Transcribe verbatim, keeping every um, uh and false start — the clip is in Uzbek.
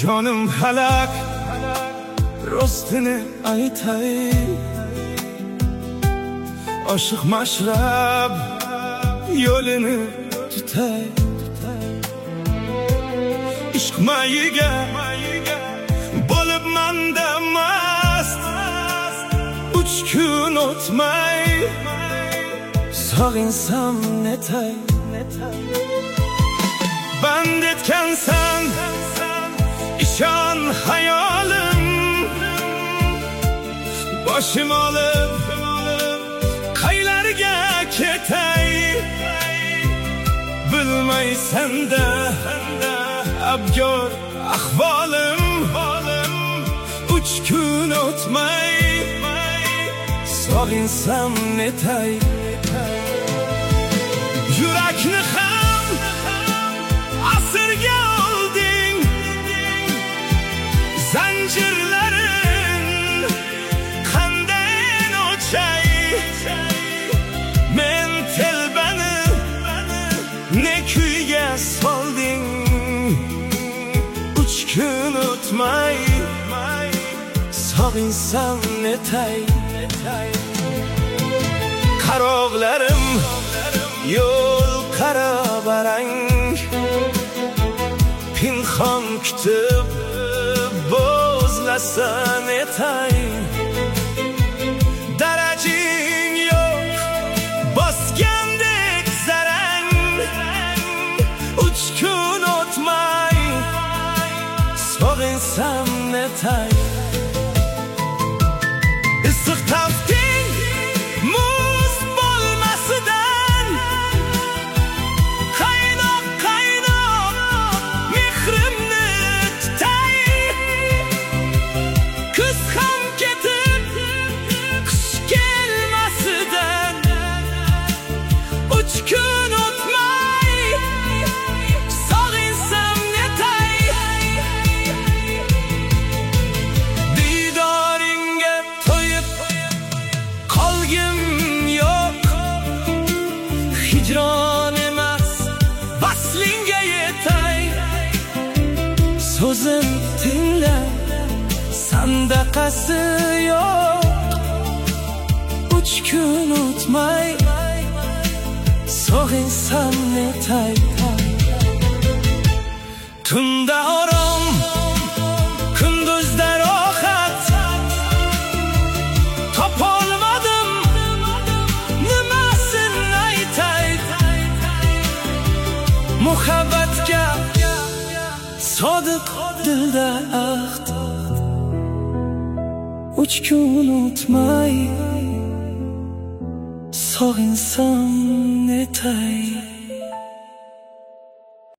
jonim halak rostini aytay, oshiq mashrab yo'lini tutay. Ishq mayiga bo'libman mast, uch kun o'tmay sog'insam netay. Band etgansan ishon hayolim, boshim olib qaylarga ketay. Bilmaysan-da abgor ahvolim, uch kun o'tmay sog'insam netay. Yurakni ham asirga olding, zanjirlarin qanday ochay. Men telbani ne kuyga solding, uch kun o'tmay sog'insam netay. Qaroqlarim yo'l qarabarang, pinhon kutib bo'zlasa netay. Darajing yo'q bosgandek zarang, uch kun o'tmay sog'insam netay. Issiq tafting muz bo'lmasidan, qaynoq qaynoq mehrimni tutay. Kuz ham ketib qish kelmasidan, uch kun o'tmay sog'insam netay. Didoringga to'yib qolgim yo'q, hijron emas vaslingga yetay. So'zim tingla sandaqasi yo'q, uch kun o'tmay sog'insam netay. Tunda orom, kunduzda rohat, topolmadim nimasin aytay. Muhabbatga sodiq dilda ahd, uch kun o'tmay sog'insam netay.